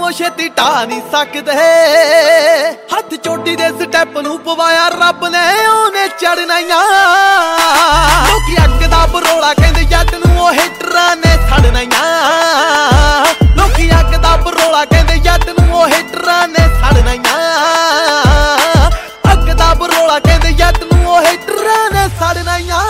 ਉਹ ਛੇਤੀ ਢਾ ਨਹੀਂ ਸਕਦੇ। ਹੱਥ ਚੋਟੀ ਦੇ ਸਟੈਪ ਨੂੰ ਪਵਾਇਆ ਰੱਬ ਨੇ, ਉਹਨੇ ਚੜਨਾ ਆ। ਲੋਕੀ ਅੱਗ ਦਾ ਬਰੋਲਾ ਕਹਿੰਦੇ ਜੱਟ ਨੂੰ, ਉਹ ਹਿਟਰਾਂ ਨੇ ਛੱਡਣਾ ਆ। ਲੋਕੀ ਅੱਗ ਦਾ ਬਰੋਲਾ ਕਹਿੰਦੇ ਜੱਟ ਨੂੰ, ਉਹ ਹਿਟਰਾਂ ਨੇ ਛੱਡਣਾ ਆ। ਅੱਗ ਦਾ ਬਰੋਲਾ ਕਹਿੰਦੇ ਜੱਟ ਨੂੰ, ਉਹ ਹਿਟਰਾਂ ਨੇ ਛੱਡਣਾ ਆ।